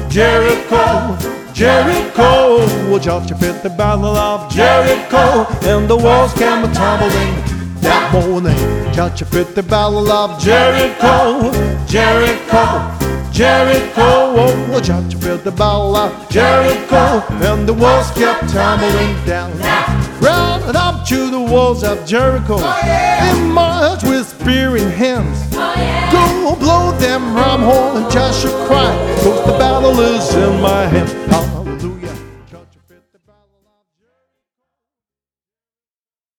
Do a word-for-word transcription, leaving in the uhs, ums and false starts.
Jericho, Jericho. Joshua fit the battle of Jericho, and the walls came tumbling that morning. Joshua fit the battle of Jericho, Jericho, Jericho. Joshua fit the battle of Jericho, and the walls kept tumbling down. Round up to the walls of Jericho, they marched with spear in hands. Go blow them ram horn, and Joshua cried, 'cause the battle is in my hand.